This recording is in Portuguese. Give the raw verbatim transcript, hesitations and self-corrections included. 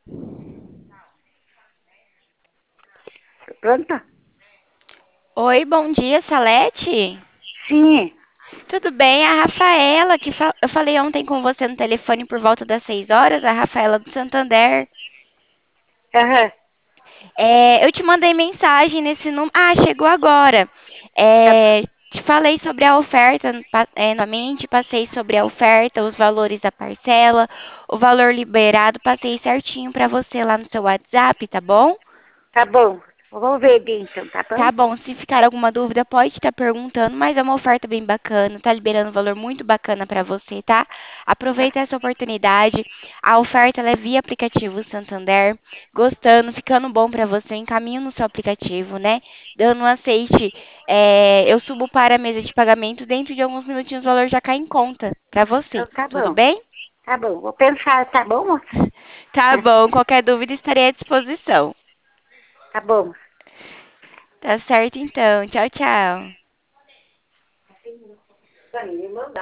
Pronto? Oi, bom dia, Salete. Sim. Tudo bem? A Rafaela, que fa- eu falei ontem com você no telefone por volta das seis horas, a Rafaela do Santander. Aham. É, eu te mandei mensagem nesse número. Ah, chegou agora. Tá, É, te falei sobre a oferta, pa- é, novamente, passei sobre a oferta, os valores da parcela, o valor liberado, passei certinho para você lá no seu WhatsApp, tá bom? tá bom. Vamos ver bem então, tá bom? Tá bom, se ficar alguma dúvida, pode estar perguntando, mas é uma oferta bem bacana, tá liberando um valor muito bacana para você, tá? Tá, Aproveita essa oportunidade. A oferta ela é via aplicativo Santander. Gostando, ficando bom para você, eu encaminho no seu aplicativo, né? Dando um aceite, é, eu subo para a mesa de pagamento, dentro de alguns minutinhos o valor já cai em conta para você. então tá Tudo bom. bem? Tá bom. Vou pensar, tá bom, moça? Tá bom, qualquer dúvida estarei à disposição. Tá bom. Tá certo então. Tchau, tchau.